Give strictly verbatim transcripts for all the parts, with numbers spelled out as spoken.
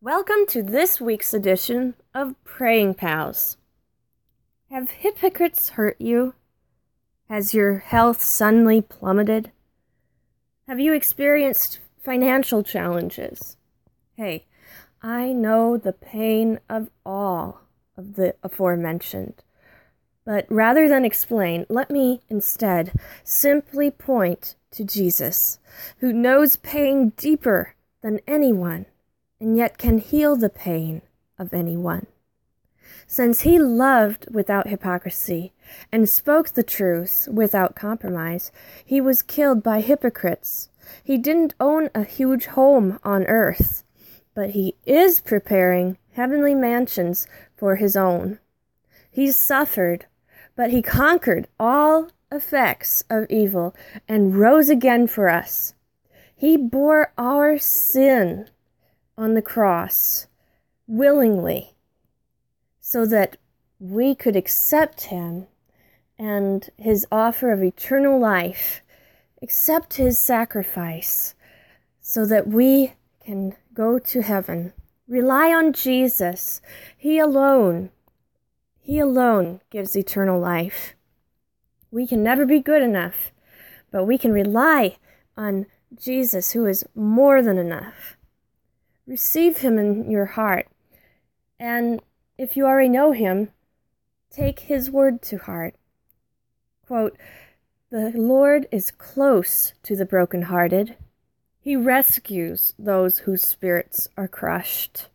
Welcome to this week's edition of Praying Pals. Have hypocrites hurt you? Has your health suddenly plummeted? Have you experienced financial challenges? Hey, I know the pain of all of the aforementioned. But rather than explain, let me instead simply point to Jesus, who knows pain deeper than anyone, and yet can heal the pain of anyone. Since he loved without hypocrisy and spoke the truth without compromise, he was killed by hypocrites. He didn't own a huge home on earth, but he is preparing heavenly mansions for his own. He suffered, but he conquered all effects of evil and rose again for us. He bore our sin on the cross willingly so that we could accept him and his offer of eternal life, accept his sacrifice so that we can go to heaven. Rely on Jesus. He alone, he alone gives eternal life. We can never be good enough, but we can rely on Jesus, who is more than enough. Receive him in your heart, and if you already know him, take his word to heart. Quote, "The Lord is close to the brokenhearted. He rescues those whose spirits are crushed."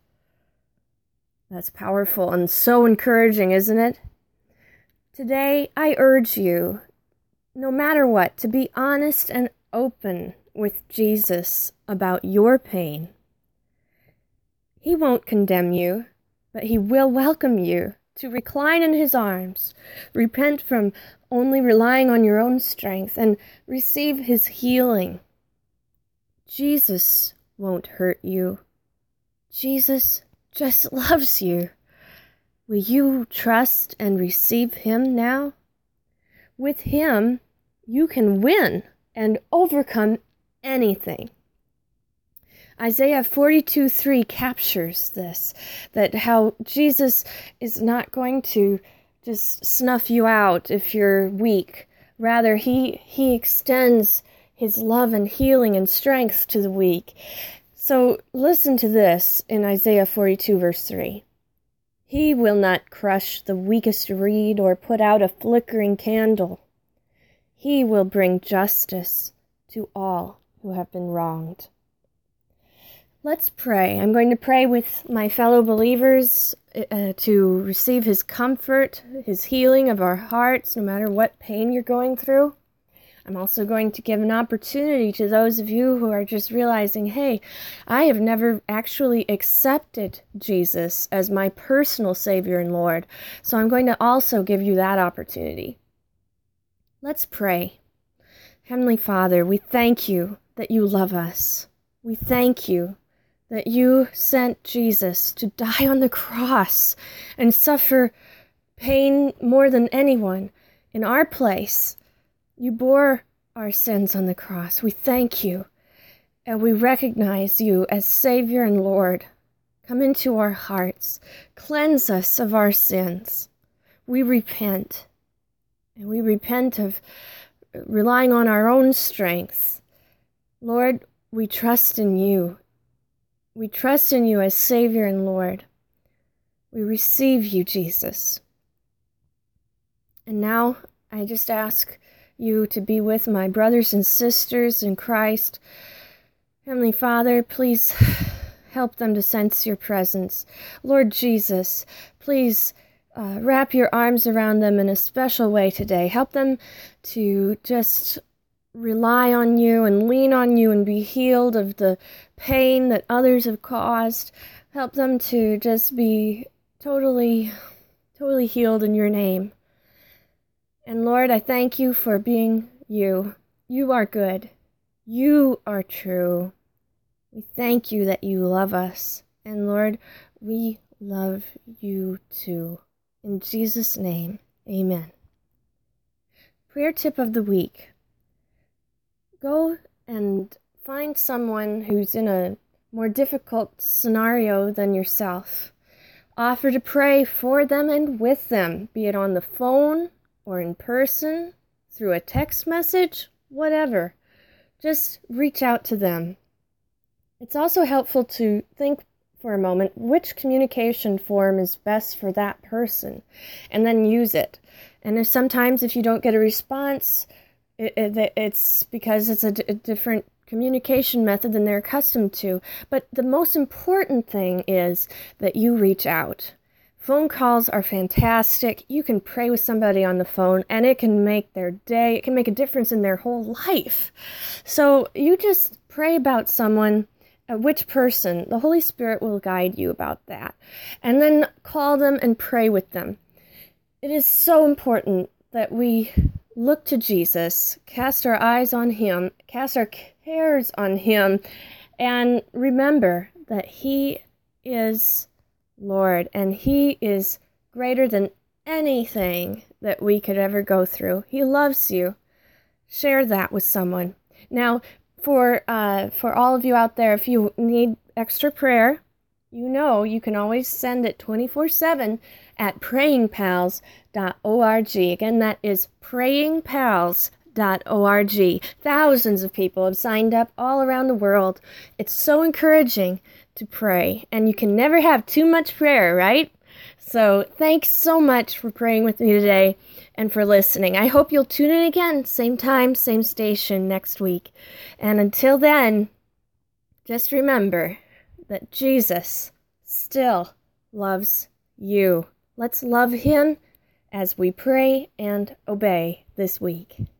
That's powerful and so encouraging, isn't it? Today, I urge you, no matter what, to be honest and open with Jesus about your pain. He won't condemn you, but he will welcome you to recline in his arms, repent from only relying on your own strength, and receive his healing. Jesus won't hurt you. Jesus just loves you. Will you trust and receive him now? With him, you can win and overcome anything. Isaiah forty-two three captures this, that how Jesus is not going to just snuff you out if you're weak. Rather, he, he extends his love and healing and strength to the weak. So listen to this in Isaiah forty-two verse three. "He will not crush the weakest reed or put out a flickering candle. He will bring justice to all who have been wronged." Let's pray. I'm going to pray with my fellow believers uh, to receive his comfort, his healing of our hearts, no matter what pain you're going through. I'm also going to give an opportunity to those of you who are just realizing, hey, I have never actually accepted Jesus as my personal Savior and Lord. So I'm going to also give you that opportunity. Let's pray. Heavenly Father, we thank you that you love us. We thank you that you sent Jesus to die on the cross and suffer pain more than anyone in our place. You bore our sins on the cross. We thank you, and we recognize you as Savior and Lord. Come into our hearts. Cleanse us of our sins. We repent, and we repent of relying on our own strength. Lord, we trust in you. We trust in you as Savior and Lord. We receive you, Jesus. And now I just ask you to be with my brothers and sisters in Christ. Heavenly Father, please help them to sense your presence. Lord Jesus, please uh, wrap your arms around them in a special way today. Help them to just rely on you and lean on you and be healed of the pain that others have caused. Help them to just be totally, totally healed in your name. And Lord, I thank you for being you. You are good. You are true. We thank you that you love us. And Lord, we love you too. In Jesus' name, amen. Prayer tip of the week. Go and find someone who's in a more difficult scenario than yourself. Offer to pray for them and with them, be it on the phone or in person, through a text message, whatever. Just reach out to them. It's also helpful to think for a moment which communication form is best for that person, and then use it. And if sometimes if you don't get a response, it, it, it's because it's a, d- a different communication method than they're accustomed to. But the most important thing is that you reach out. Phone calls are fantastic. You can pray with somebody on the phone, and it can make their day. It can make a difference in their whole life. So you just pray about someone. Uh, which person, the Holy Spirit will guide you about that. And then call them and pray with them. It is so important that we look to Jesus, cast our eyes on Him, cast our cares on Him, and remember that He is Lord, and He is greater than anything that we could ever go through. He loves you. Share that with someone. Now, For uh, for all of you out there, if you need extra prayer, you know you can always send it twenty-four seven at praying pals dot org. Again, that is praying pals dot org. Thousands of people have signed up all around the world. It's so encouraging to pray, and you can never have too much prayer, right? So thanks so much for praying with me today and for listening. I hope you'll tune in again, same time, same station next week. And until then, just remember that Jesus still loves you. Let's love Him as we pray and obey this week.